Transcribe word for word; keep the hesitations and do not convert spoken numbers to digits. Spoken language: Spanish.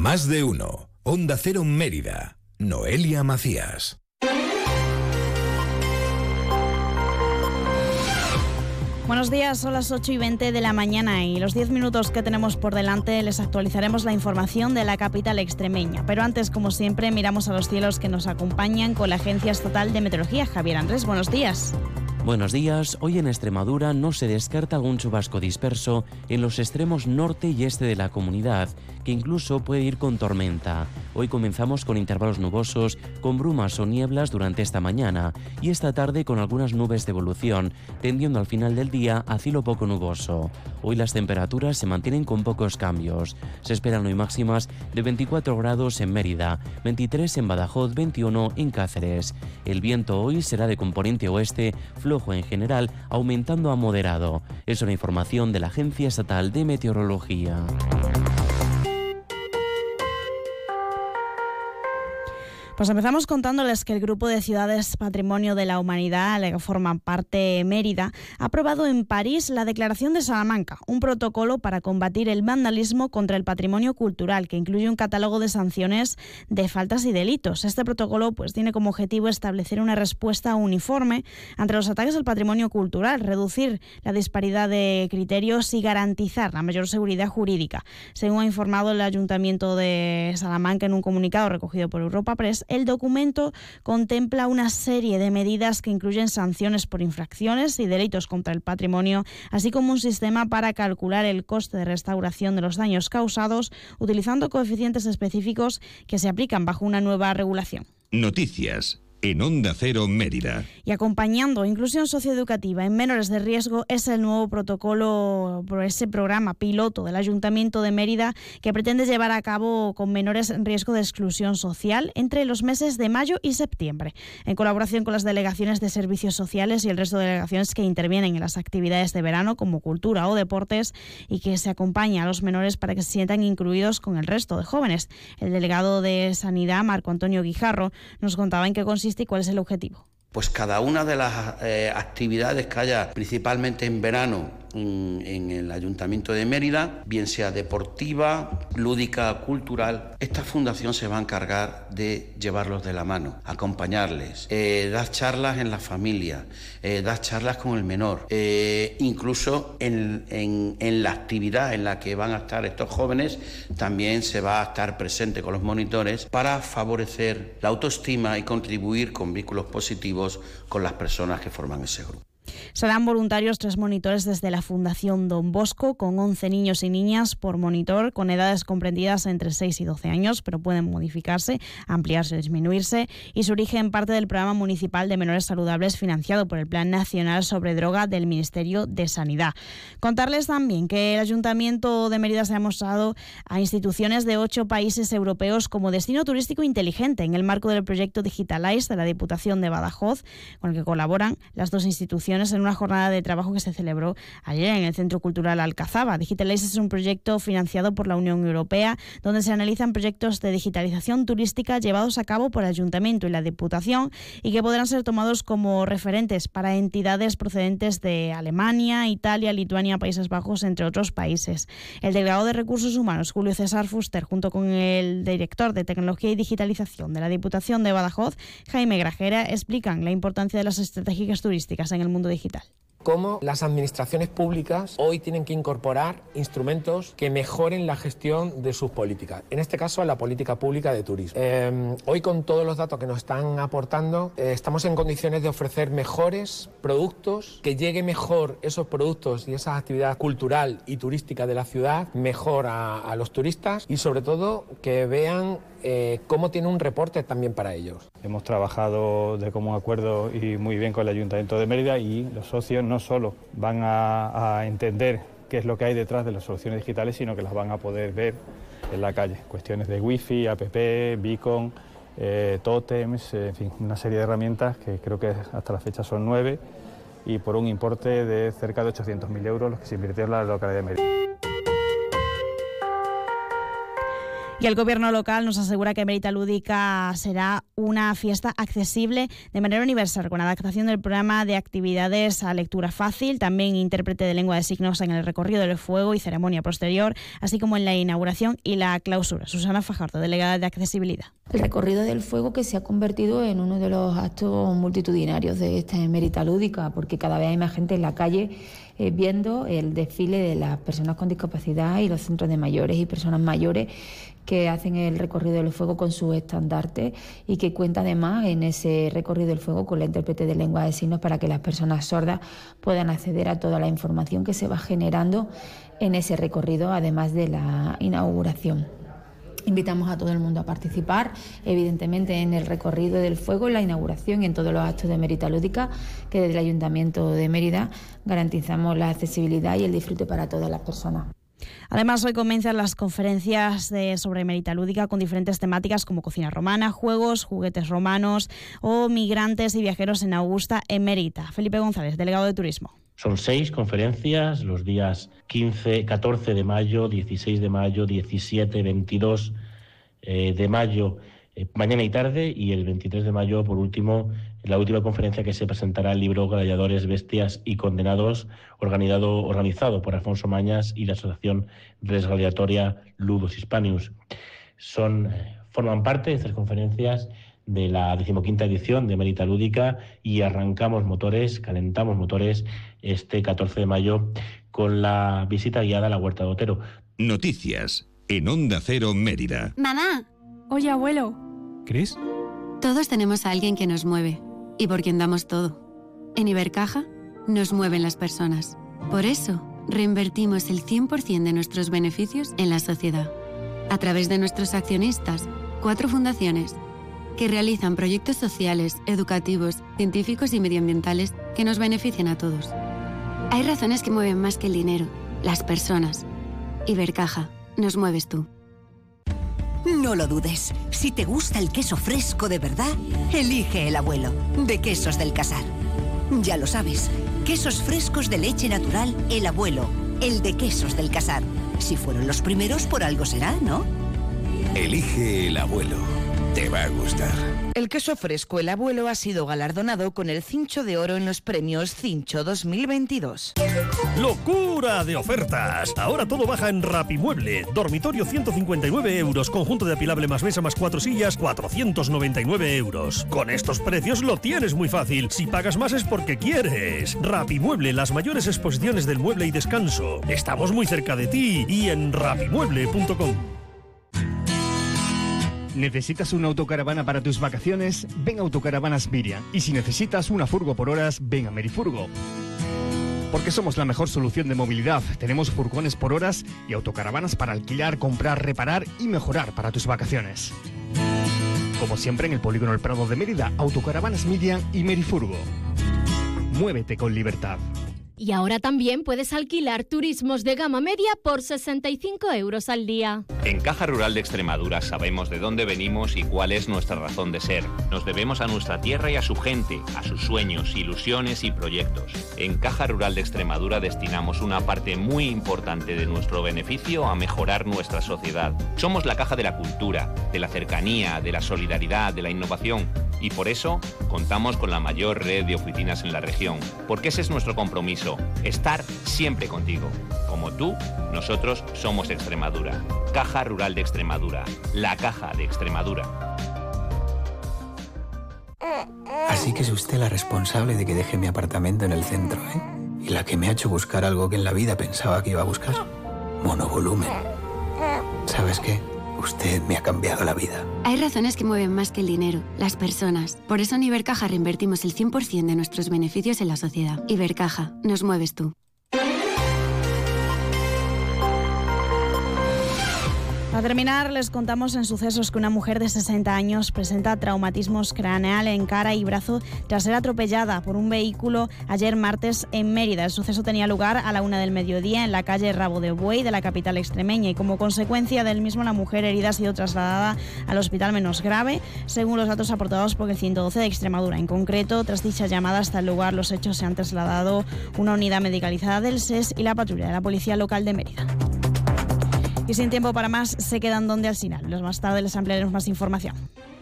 Más de uno. Onda Cero Mérida. Noelia Macías. Buenos días, son las ocho y veinte de la mañana y los diez minutos que tenemos por delante les actualizaremos la información de la capital extremeña. Pero antes, como siempre, miramos a los cielos que nos acompañan con la Agencia Estatal de Meteorología. Javier Andrés, buenos días. Buenos días. Hoy en Extremadura no se descarta algún chubasco disperso en los extremos norte y este de la comunidad, que incluso puede ir con tormenta. Hoy comenzamos con intervalos nubosos, con brumas o nieblas durante esta mañana y esta tarde con algunas nubes de evolución, tendiendo al final del día a cielo poco nuboso. Hoy las temperaturas se mantienen con pocos cambios. Se esperan hoy máximas de veinticuatro grados en Mérida, veintitrés en Badajoz, veintiuno en Cáceres. El viento hoy será de componente oeste, flojo en general, aumentando a moderado. Es una información de la Agencia Estatal de Meteorología. Pues empezamos contándoles que el Grupo de Ciudades Patrimonio de la Humanidad, al que forman parte Mérida, ha aprobado en París la Declaración de Salamanca, un protocolo para combatir el vandalismo contra el patrimonio cultural, que incluye un catálogo de sanciones de faltas y delitos. Este protocolo pues tiene como objetivo establecer una respuesta uniforme ante los ataques al patrimonio cultural, reducir la disparidad de criterios y garantizar la mayor seguridad jurídica. Según ha informado el Ayuntamiento de Salamanca en un comunicado recogido por Europa Press, el documento contempla una serie de medidas que incluyen sanciones por infracciones y delitos contra el patrimonio, así como un sistema para calcular el coste de restauración de los daños causados, utilizando coeficientes específicos que se aplican bajo una nueva regulación. Noticias en Onda Cero Mérida. Y acompañando inclusión socioeducativa en menores de riesgo es el nuevo protocolo por ese programa piloto del Ayuntamiento de Mérida que pretende llevar a cabo con menores en riesgo de exclusión social entre los meses de mayo y septiembre, en colaboración con las delegaciones de servicios sociales y el resto de delegaciones que intervienen en las actividades de verano como cultura o deportes, y que se acompaña a los menores para que se sientan incluidos con el resto de jóvenes. El delegado de Sanidad, Marco Antonio Guijarro, nos contaba en qué consiste y cuál es el objetivo. Pues cada una de las eh, actividades que haya, principalmente en verano, en, en el Ayuntamiento de Mérida, bien sea deportiva, lúdica, cultural, esta fundación se va a encargar de llevarlos de la mano, acompañarles, eh, dar charlas en la familia, eh, dar charlas con el menor, eh, incluso en, en, en la actividad en la que van a estar estos jóvenes, también se va a estar presente con los monitores para favorecer la autoestima y contribuir con vínculos positivos con las personas que forman ese grupo. Serán voluntarios tres monitores desde la Fundación Don Bosco, con once niños y niñas por monitor, con edades comprendidas entre seis y doce años, pero pueden modificarse, ampliarse o disminuirse, y su origen parte del Programa Municipal de Menores Saludables financiado por el Plan Nacional sobre Droga del Ministerio de Sanidad. Contarles también que el Ayuntamiento de Mérida se ha mostrado a instituciones de ocho países europeos como destino turístico inteligente en el marco del proyecto Digitalize de la Diputación de Badajoz, con el que colaboran las dos instituciones en una jornada de trabajo que se celebró ayer en el Centro Cultural Alcazaba. Digitalize es un proyecto financiado por la Unión Europea donde se analizan proyectos de digitalización turística llevados a cabo por el Ayuntamiento y la Diputación y que podrán ser tomados como referentes para entidades procedentes de Alemania, Italia, Lituania, Países Bajos, entre otros países. El delegado de Recursos Humanos, Julio César Fuster, junto con el director de Tecnología y Digitalización de la Diputación de Badajoz, Jaime Grajera, explican la importancia de las estrategias turísticas en el mundo digital. Cómo las administraciones públicas hoy tienen que incorporar instrumentos que mejoren la gestión de sus políticas, en este caso la política pública de turismo. Eh, hoy, con todos los datos que nos están aportando, eh, estamos en condiciones de ofrecer mejores productos, que llegue mejor esos productos y esa actividad cultural y turística de la ciudad mejor a, a los turistas, y sobre todo que vean eh, cómo tiene un reporte también para ellos. Hemos trabajado de común acuerdo y muy bien con el Ayuntamiento de Mérida, y los socios no solo van a, a entender qué es lo que hay detrás de las soluciones digitales, sino que las van a poder ver en la calle. Cuestiones de wifi, app, beacon, eh, tótems, eh, en fin, una serie de herramientas que creo que hasta la fecha son nueve, y por un importe de cerca de ochocientos mil euros los que se invirtieron en la localidad de Mérida. Y el gobierno local nos asegura que Mérida Lúdica será una fiesta accesible de manera universal, con adaptación del programa de actividades a lectura fácil, también intérprete de lengua de signos en el recorrido del fuego y ceremonia posterior, así como en la inauguración y la clausura. Susana Fajardo, delegada de accesibilidad. El recorrido del fuego que se ha convertido en uno de los actos multitudinarios de esta Mérida Lúdica, porque cada vez hay más gente en la calle eh, viendo el desfile de las personas con discapacidad y los centros de mayores y personas mayores que hacen el recorrido del fuego con su estandarte y que cuenta además en ese recorrido del fuego con la intérprete de lengua de signos para que las personas sordas puedan acceder a toda la información que se va generando en ese recorrido, además de la inauguración. Invitamos a todo el mundo a participar, evidentemente, en el recorrido del fuego, en la inauguración y en todos los actos de Mérida Lúdica, que desde el Ayuntamiento de Mérida garantizamos la accesibilidad y el disfrute para todas las personas. Además, hoy comienzan las conferencias de, sobre Mérida Lúdica con diferentes temáticas como cocina romana, juegos, juguetes romanos o migrantes y viajeros en Augusta en Mérida. Felipe González, delegado de Turismo. Son seis conferencias los días quince, catorce de mayo, dieciséis de mayo, diecisiete, veintidós eh, de mayo, eh, mañana y tarde, y el veintitrés de mayo, por último, la última conferencia que se presentará el libro Gladiadores, Bestias y Condenados, organizado, organizado por Alfonso Mañas y la Asociación Res Gladiatoria Ludus Hispanius. Son, eh, forman parte de estas conferencias de la decimoquinta edición de Mérida Lúdica y arrancamos motores, calentamos motores este catorce de mayo con la visita guiada a la Huerta de Otero. Noticias en Onda Cero Mérida. Mamá. Oye, abuelo. ¿Cris? Todos tenemos a alguien que nos mueve y por quien damos todo. En Ibercaja nos mueven las personas. Por eso reinvertimos el cien por ciento de nuestros beneficios en la sociedad. A través de nuestros accionistas, cuatro fundaciones que realizan proyectos sociales, educativos, científicos y medioambientales que nos benefician a todos. Hay razones que mueven más que el dinero, las personas. Ibercaja, nos mueves tú. No lo dudes, si te gusta el queso fresco de verdad, elige El Abuelo, de Quesos del Casar. Ya lo sabes, quesos frescos de leche natural El Abuelo, el de Quesos del Casar. Si fueron los primeros, por algo será, ¿no? Elige El Abuelo. Te va a gustar. El queso fresco El Abuelo ha sido galardonado con el Cincho de Oro en los premios Cincho dos mil veintidós. ¡Locura de ofertas! Ahora todo baja en Rapimueble. Dormitorio ciento cincuenta y nueve euros. Conjunto de apilable más mesa más cuatro sillas, cuatrocientos noventa y nueve euros. Con estos precios lo tienes muy fácil. Si pagas más es porque quieres. Rapimueble, las mayores exposiciones del mueble y descanso. Estamos muy cerca de ti y en rapimueble punto com. ¿Necesitas una autocaravana para tus vacaciones? Ven a Autocaravanas Miriam. Y si necesitas una furgo por horas, ven a Merifurgo. Porque somos la mejor solución de movilidad. Tenemos furgones por horas y autocaravanas para alquilar, comprar, reparar y mejorar para tus vacaciones. Como siempre en el Polígono El Prado de Mérida, Autocaravanas Miriam y Merifurgo. Muévete con libertad. Y ahora también puedes alquilar turismos de gama media por sesenta y cinco euros al día. En Caja Rural de Extremadura sabemos de dónde venimos y cuál es nuestra razón de ser. Nos debemos a nuestra tierra y a su gente, a sus sueños, ilusiones y proyectos. En Caja Rural de Extremadura destinamos una parte muy importante de nuestro beneficio a mejorar nuestra sociedad. Somos la caja de la cultura, de la cercanía, de la solidaridad, de la innovación. Y por eso contamos con la mayor red de oficinas en la región. Porque ese es nuestro compromiso, estar siempre contigo. Como tú, nosotros somos Extremadura. Caja Rural de Extremadura, la caja de Extremadura. Así que es usted la responsable de que deje mi apartamento en el centro, ¿eh? Y la que me ha hecho buscar algo que en la vida pensaba que iba a buscar. Monovolumen. ¿Sabes qué? Usted me ha cambiado la vida. Hay razones que mueven más que el dinero, las personas. Por eso en Ibercaja reinvertimos el cien por ciento de nuestros beneficios en la sociedad. Ibercaja, nos mueves tú. Para terminar, les contamos en sucesos que una mujer de sesenta años presenta traumatismos craneal en cara y brazo tras ser atropellada por un vehículo ayer martes en Mérida. El suceso tenía lugar a la una del mediodía en la calle Rabo de Buey de la capital extremeña y como consecuencia del mismo la mujer herida ha sido trasladada al hospital menos grave, según los datos aportados por el ciento doce de Extremadura. En concreto, tras dicha llamada hasta el lugar, los hechos se han trasladado una unidad medicalizada del S E S y la patrulla de la Policía Local de Mérida. Y sin tiempo para más, se quedan donde al final. Más tarde les ampliaremos más información.